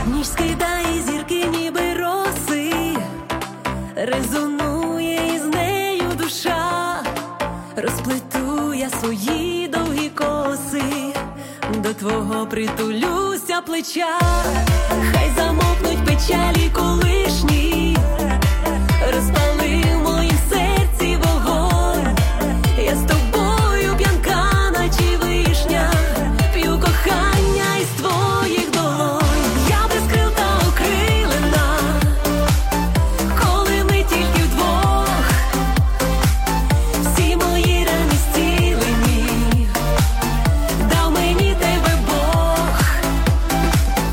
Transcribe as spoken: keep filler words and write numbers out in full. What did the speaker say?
Ніж скидає зірки, ніби роси, резонує із нею душа. Розплету я свої довгі коси, до твого притулюся плеча. Хай замовкнуть печалі колишні, розпали